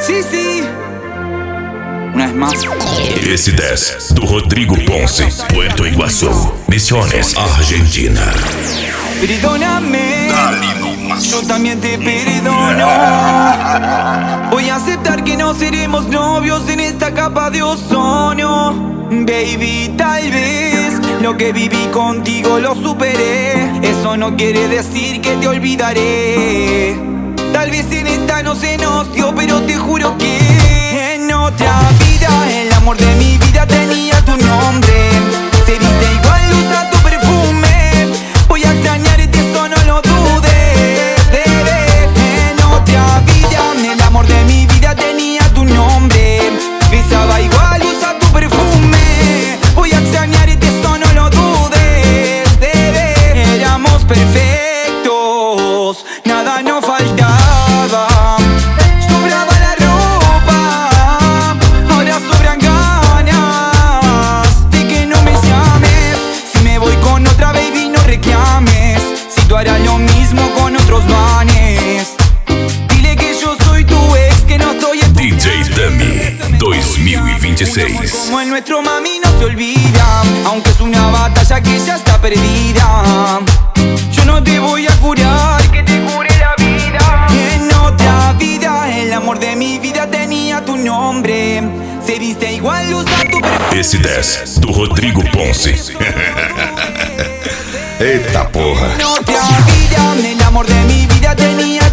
Sí, sí. Una vez más. Esse 10 do Rodrigo Ponce, Puerto Iguazú, Misiones, Argentina. Perdóname, yo también te perdono. Voy a aceptar que no seremos novios en esta capa de ozono. Baby, tal vez lo que viví contigo lo superé. Eso no quiere decir que te olvidaré. Tal vez en esta no se nos dio, pero te juro que en otra vida el amor de mi vida tenía tu nombre. Te viste igual, usa tu perfume. Voy a extrañarte, eso no lo dudes, bebé. En otra vida el amor de mi vida tenía tu nombre. Besaba igual, usa tu perfume. Voy a extrañarte, eso no lo dudes, bebé. Éramos perfectos, nada nos faltaba. Sobraba la ropa, ahora sobran ganas de que no me llames. Si me voy con otra, baby, no reclames. Si tú harás lo mismo con otros manes, dile que yo soy tu ex, que no estoy en tu DJ Dummy 2026. como el nuestro, mami, no se olvida. Aunque es una batalla que ya está perdida, yo no te voy a curar, que te cure la vida. En otra vida el amor de mi vida tenía tu nombre. Se viste igual, usa tu perfume. Esse 10 do Rodrigo Ponce. Eita porra. En otra vida el amor de mi vida tenía